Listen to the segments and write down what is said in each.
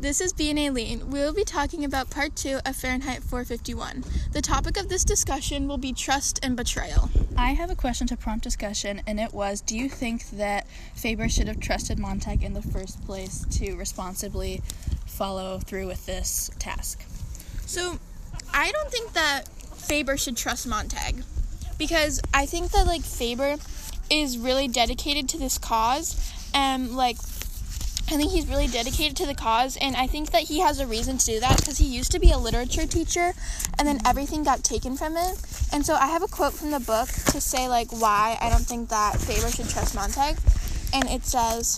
This is B and Aileen. We will be talking about part 2 of Fahrenheit 451. The topic of this discussion will be trust and betrayal. I have a question to prompt discussion, and it was, do you think that Faber should have trusted Montag in the first place to responsibly follow through with this task? So, I don't think that Faber should trust Montag, because I think that, Faber is really dedicated to this cause, and, I think he's really dedicated to the cause, and I think that he has a reason to do that, because he used to be a literature teacher, and then everything got taken from him. And so I have a quote from the book to say, why I don't think that Faber should trust Montag. And it says,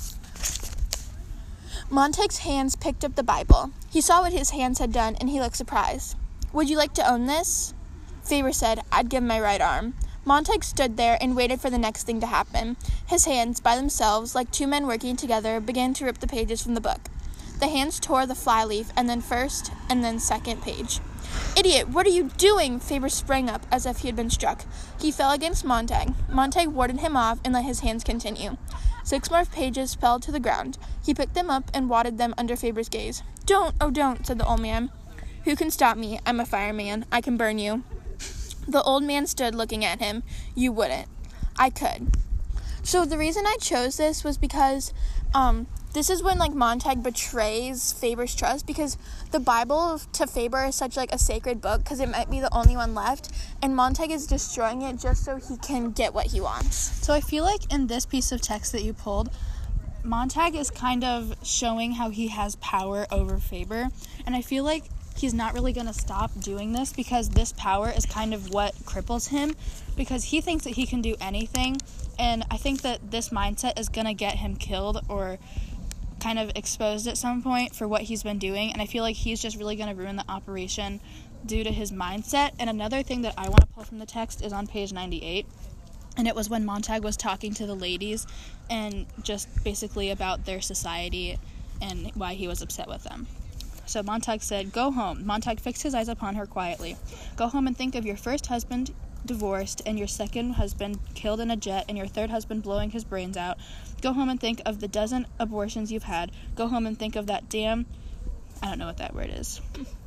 Montag's hands picked up the Bible. He saw what his hands had done, and he looked surprised. Would you like to own this? Faber said, I'd give my right arm. Montag stood there and waited for the next thing to happen. His hands, by themselves, like two men working together, began to rip the pages from the book. The hands tore the flyleaf, and then first, and then second page. Idiot, what are you doing? Faber sprang up as if he had been struck. He fell against Montag. Montag warded him off and let his hands continue. 6 more pages fell to the ground. He picked them up and wadded them under Faber's gaze. Don't, oh don't, said the old man. Who can stop me? I'm a fireman. I can burn you. The old man stood looking at him. You wouldn't. I could. So the reason I chose this was because this is when Montag betrays Faber's trust, because the Bible to Faber is such a sacred book, because it might be the only one left, and Montag is destroying it just so he can get what he wants. So I feel like in this piece of text that you pulled, Montag is kind of showing how he has power over Faber, and I feel like he's not really going to stop doing this, because this power is kind of what cripples him, because he thinks that he can do anything, and I think that this mindset is going to get him killed or kind of exposed at some point for what he's been doing, and I feel like he's just really going to ruin the operation due to his mindset. And another thing that I want to pull from the text is on page 98, and it was when Montag was talking to the ladies and just basically about their society and why he was upset with them. So Montag said, Go home. Montag fixed his eyes upon her quietly. Go home and think of your first husband divorced, and your second husband killed in a jet, and your third husband blowing his brains out. Go home and think of the dozen abortions you've had. Go home and think of that damn, I don't know what that word is.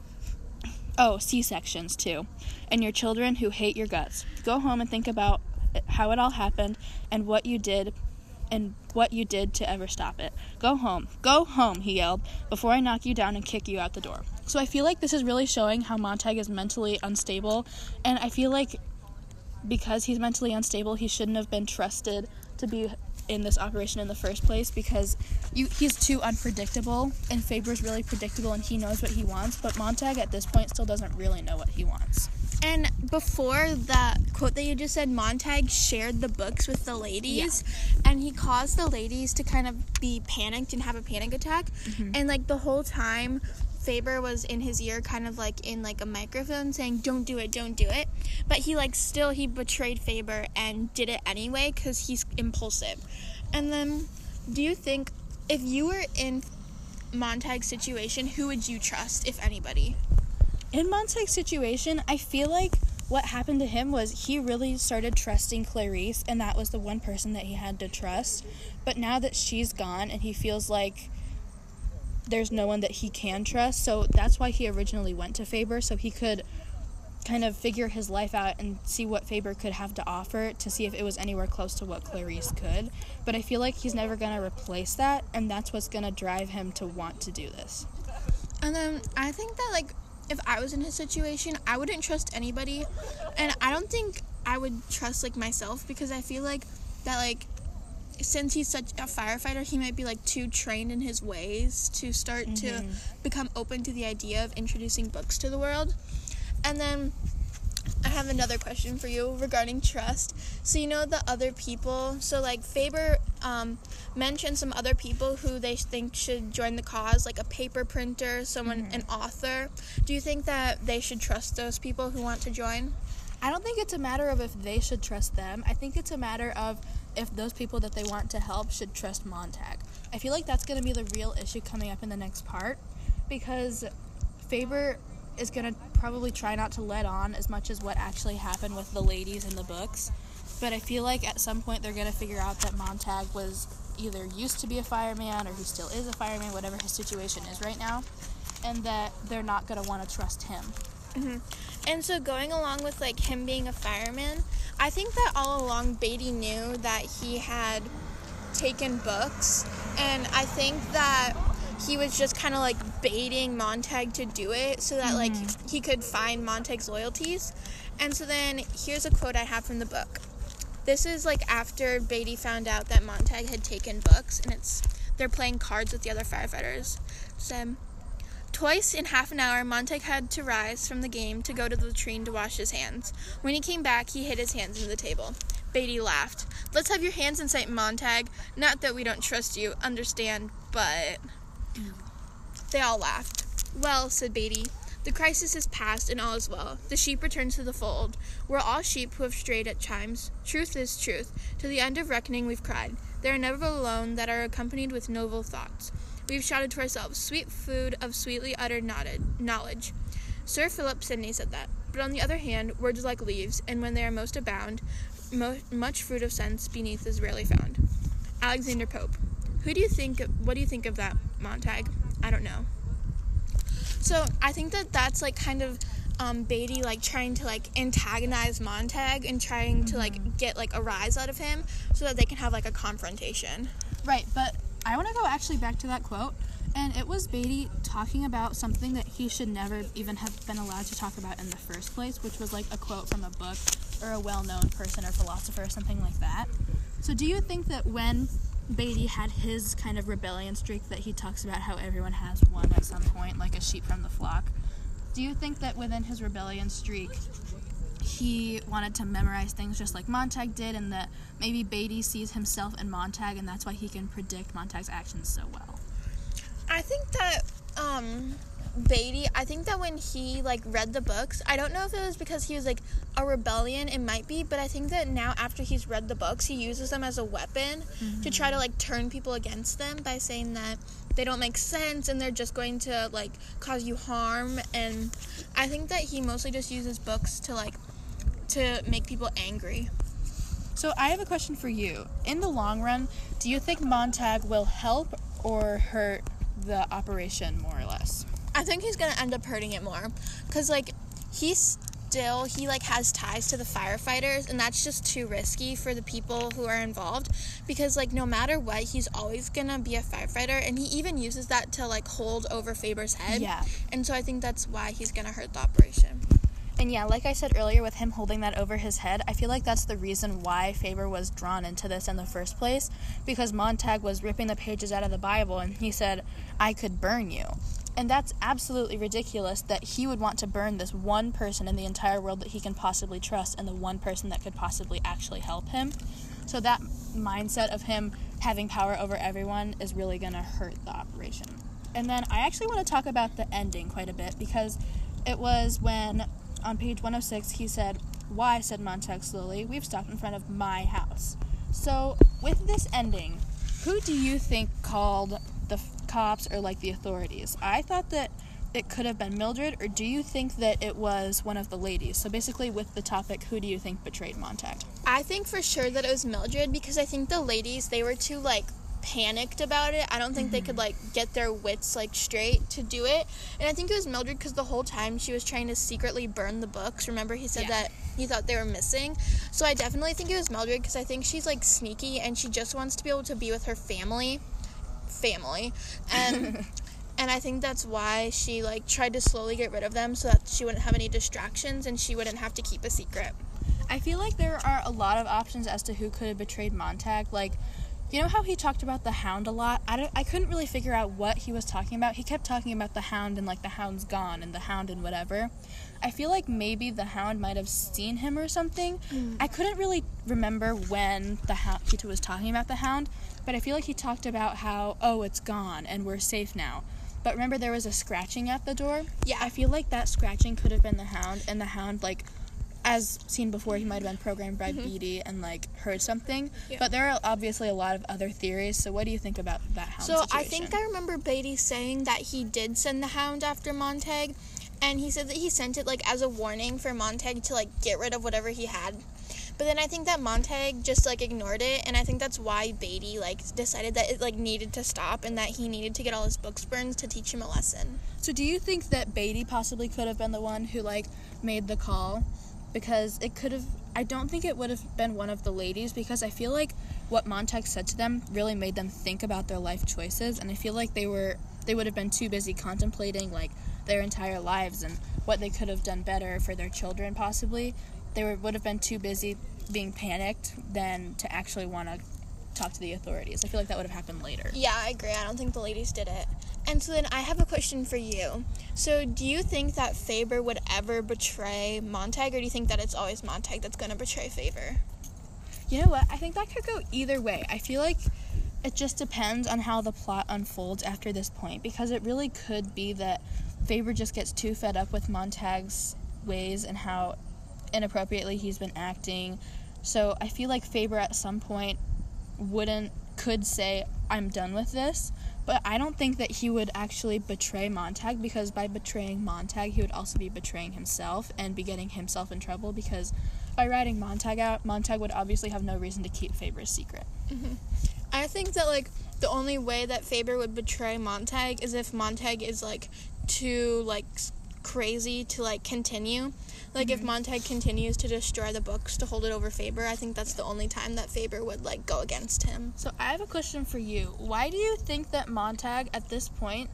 Oh, C-sections too. And your children who hate your guts. Go home and think about how it all happened and what you did to ever stop it. Go home, he yelled, before I knock you down and kick you out the door. So I feel like this is really showing how Montag is mentally unstable, and I feel like because he's mentally unstable, he shouldn't have been trusted to be in this operation in the first place, because he's too unpredictable, and Faber's really predictable and he knows what he wants, but Montag at this point still doesn't really know what he wants. And before that quote that you just said, Montag shared the books with the ladies, and he caused the ladies to kind of be panicked and have a panic attack. Mm-hmm. And the whole time, Faber was in his ear kind of in a microphone saying, don't do it. But he betrayed Faber and did it anyway because he's impulsive. And then, do you think, if you were in Montag's situation, who would you trust, if anybody? In Montag's situation, I feel like what happened to him was he really started trusting Clarice, and that was the one person that he had to trust. But now that she's gone, and he feels like there's no one that he can trust, so that's why he originally went to Faber, so he could kind of figure his life out and see what Faber could have to offer to see if it was anywhere close to what Clarice could. But I feel like he's never going to replace that, and that's what's going to drive him to want to do this. And then I think that, if I was in his situation, I wouldn't trust anybody, and I don't think I would trust, myself, because I feel like that, since he's such a firefighter, he might be, too trained in his ways to start to become open to the idea of introducing books to the world. And then I have another question for you regarding trust. So, the other people, so, Faber mentioned some other people who they think should join the cause, a paper printer, someone, an author. Do you think that they should trust those people who want to join? I don't think it's a matter of if they should trust them. I think it's a matter of if those people that they want to help should trust Montag. I feel like that's going to be the real issue coming up in the next part, because Faber is going to probably try not to let on as much as what actually happened with the ladies in the books, but I feel like at some point they're going to figure out that Montag was either used to be a fireman or who still is a fireman, whatever his situation is right now, and that they're not going to want to trust him. Mm-hmm. And so going along with, like, him being a fireman, I think that all along Beatty knew that he had taken books, and I think that he was just kind of, like, baiting Montag to do it so that, like, he could find Montag's loyalties. And so then here's a quote I have from the book. This is, like, after Beatty found out that Montag had taken books, and they're playing cards with the other firefighters. So, twice in half an hour, Montag had to rise from the game to go to the latrine to wash his hands. When he came back, he hit his hands into the table. Beatty laughed. "Let's have your hands in sight, Montag. Not that we don't trust you, understand, but..." They all laughed. "Well," said Beatty, "the crisis is past and all is well. The sheep return to the fold. We're all sheep who have strayed at times. Truth is truth. To the end of reckoning we've cried. They are never alone that are accompanied with noble thoughts. We've shouted to ourselves, sweet food of sweetly uttered knowledge." Sir Philip Sidney said that. But on the other hand, words are like leaves, and when they are most abound, much fruit of sense beneath is rarely found. Alexander Pope. What do you think of that, Montag? I don't know. So I think that that's, like, kind of Beatty, like, trying to, like, antagonize Montag and trying to, like, get, like, a rise out of him so that they can have, like, a confrontation. Right, but I want to go actually back to that quote, and it was Beatty talking about something that he should never even have been allowed to talk about in the first place, which was, like, a quote from a book or a well-known person or philosopher or something like that. So do you think that when Beatty had his kind of rebellion streak that he talks about how everyone has one at some point, like a sheep from the flock, do you think that within his rebellion streak he wanted to memorize things just like Montag did, and that maybe Beatty sees himself in Montag and that's why he can predict Montag's actions so well? I think that Beatty, I think that when he, like, read the books, I don't know if it was because he was, like, a rebellion, it might be, but I think that now after he's read the books, he uses them as a weapon to try to, like, turn people against them by saying that they don't make sense and they're just going to, like, cause you harm. And I think that he mostly just uses books to, like, to make people angry. So I have a question for you. In the long run, do you think Montag will help or hurt the operation more or less? I think he's going to end up hurting it more because, like, he like, has ties to the firefighters, and that's just too risky for the people who are involved because, like, no matter what, he's always going to be a firefighter, and he even uses that to, like, hold over Faber's head. Yeah. And so I think that's why he's going to hurt the operation. And yeah, like I said earlier, with him holding that over his head, I feel like that's the reason why Faber was drawn into this in the first place, because Montag was ripping the pages out of the Bible, and he said, "I could burn you." And that's absolutely ridiculous that he would want to burn this one person in the entire world that he can possibly trust and the one person that could possibly actually help him. So that mindset of him having power over everyone is really going to hurt the operation. And then I actually want to talk about the ending quite a bit, because it was when on page 106 he said, "Why," said Montag slowly, "we've stopped in front of my house." So with this ending, who do you think called the cops or, like, the authorities? I thought that it could have been Mildred, or do you think that it was one of the ladies? So basically with the topic, who do you think betrayed Montag? I think for sure that it was Mildred, because I think the ladies, they were too, like, panicked about it. I don't think they could, like, get their wits, like, straight to do it. And I think it was Mildred because the whole time she was trying to secretly burn the books. Remember, he said that he thought they were missing. So I definitely think it was Mildred because I think she's, like, sneaky and she just wants to be able to be with her family, and and I think that's why she, like, tried to slowly get rid of them so that she wouldn't have any distractions and she wouldn't have to keep a secret. I feel like there are a lot of options as to who could have betrayed Montag. Like, you know how he talked about the Hound a lot? I couldn't really figure out what he was talking about. He kept talking about the Hound and, like, the Hound's gone and the Hound and whatever. I feel like maybe the Hound might have seen him or something. I couldn't really remember when the Hound, he was talking about the Hound, but I feel like he talked about how, oh, it's gone and we're safe now. But remember, there was a scratching at the door? Yeah. I feel like that scratching could have been the Hound, and the Hound, like, as seen before, he might have been programmed by Beatty and, like, heard something. Yeah. But there are obviously a lot of other theories, so what do you think about that Hound situation? So I think I remember Beatty saying that he did send the Hound after Montag, and he said that he sent it, like, as a warning for Montag to, like, get rid of whatever he had. But then I think that Montag just, like, ignored it, and I think that's why Beatty, like, decided that it, like, needed to stop and that he needed to get all his books burned to teach him a lesson. So do you think that Beatty possibly could have been the one who, like, made the call? Because it could have... I don't think it would have been one of the ladies, because I feel like what Montag said to them really made them think about their life choices, and I feel like they would have been too busy contemplating, like, their entire lives and what they could have done better for their children, possibly. They would have been too busy being panicked than to actually want to talk to the authorities. I feel like that would have happened later. Yeah, I agree. I don't think the ladies did it. And so then I have a question for you. So do you think that Faber would ever betray Montag, or do you think that it's always Montag that's going to betray Faber? You know what? I think that could go either way. I feel like it just depends on how the plot unfolds after this point, because it really could be that Faber just gets too fed up with Montag's ways and how inappropriately he's been acting. So I feel like Faber at some point could say, I'm done with this, but I don't think that he would actually betray Montag, because by betraying Montag, he would also be betraying himself and be getting himself in trouble, because by writing Montag out, Montag would obviously have no reason to keep Faber's secret. Mm-hmm. I think that, like, the only way that Faber would betray Montag is if Montag is, like, too, like, crazy to, like, continue. Like, if Montag continues to destroy the books to hold it over Faber, I think that's the only time that Faber would, like, go against him. So I have a question for you. Why do you think that Montag at this point,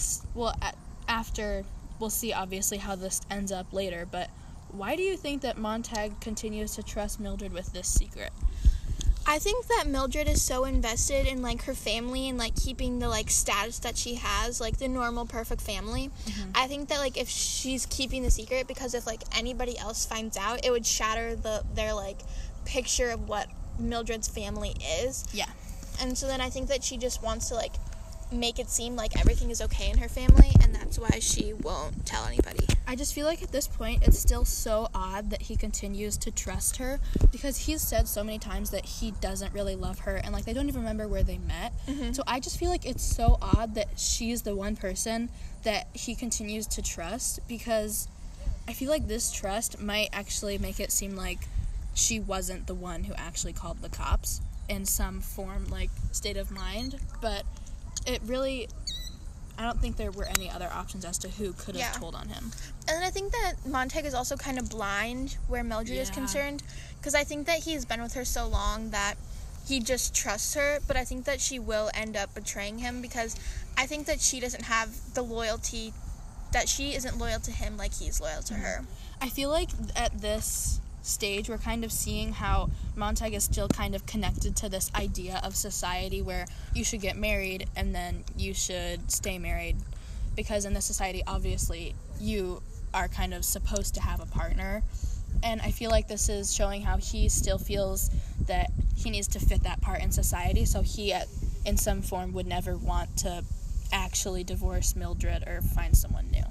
after, we'll see obviously how this ends up later, but why do you think that Montag continues to trust Mildred with this secret? I think that Mildred is so invested in, like, her family and, like, keeping the, like, status that she has, like, the normal, perfect family. Mm-hmm. I think that, like, if she's keeping the secret, because if, like, anybody else finds out, it would shatter their, like, picture of what Mildred's family is. Yeah. And so then I think that she just wants to, like, make it seem like everything is okay in her family, and that's why she won't tell anybody. I just feel like at this point it's still so odd that he continues to trust her, because he's said so many times that he doesn't really love her, and, like, they don't even remember where they met. Mm-hmm. So I just feel like it's so odd that she's the one person that he continues to trust, because I feel like this trust might actually make it seem like she wasn't the one who actually called the cops in some form, like, state of mind, but it really, I don't think there were any other options as to who could have told on him. And then I think that Montag is also kind of blind where Mildred is concerned, because I think that he's been with her so long that he just trusts her, but I think that she will end up betraying him, because I think that she doesn't have the loyalty, that she isn't loyal to him like he's loyal to her. I feel like at this stage we're kind of seeing how Montag is still kind of connected to this idea of society where you should get married and then you should stay married, because in this society obviously you are kind of supposed to have a partner, and I feel like this is showing how he still feels that he needs to fit that part in society, so he in some form would never want to actually divorce Mildred or find someone new.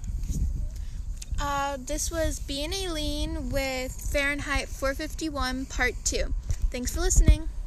This was Being Aileen with Fahrenheit 451 Part 2. Thanks for listening.